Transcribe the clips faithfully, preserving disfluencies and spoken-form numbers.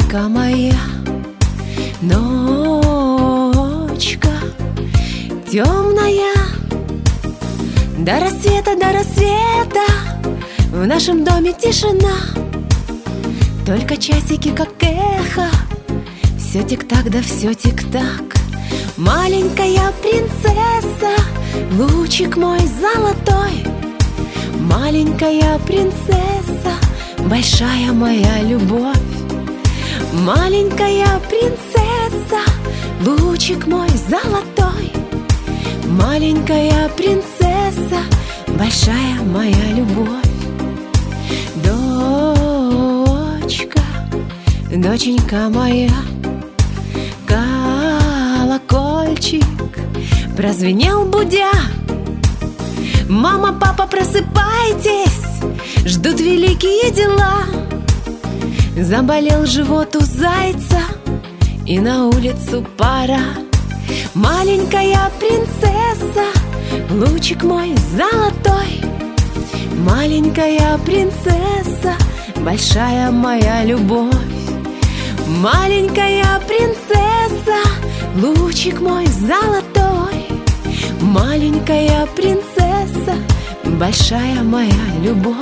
Доченька моя, ночка темная, до рассвета, до рассвета в нашем доме тишина. Только часики, как эхо, все тик-так, да все тик-так. Маленькая принцесса, лучик мой золотой. Маленькая принцесса, большая моя любовь. Маленькая принцесса, лучик мой золотой. Маленькая принцесса, большая моя любовь. Дочка, доченька моя, колокольчик прозвенел будя. Мама, папа, просыпайтесь, ждут великие дела. Заболел живот у зайца, и на улицу пора. Маленькая принцесса, лучик мой золотой. Маленькая принцесса, большая моя любовь. Маленькая принцесса, лучик мой золотой. Маленькая принцесса, большая моя любовь.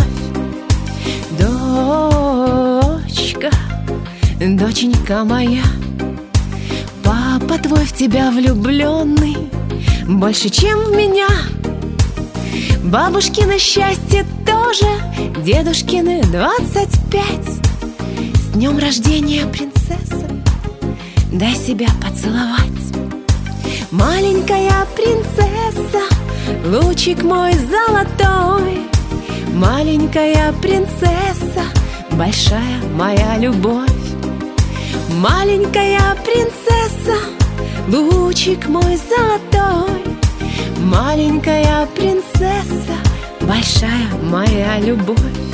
Дочка, доченька моя, папа твой в тебя влюбленный больше, чем в меня. Бабушкино счастье тоже, дедушкины двадцать пять. С днем рождения, принцесса, дай себя поцеловать. Маленькая принцесса, лучик мой золотой. Маленькая принцесса, большая моя любовь. Маленькая принцесса, лучик мой золотой. Маленькая принцесса, большая моя любовь.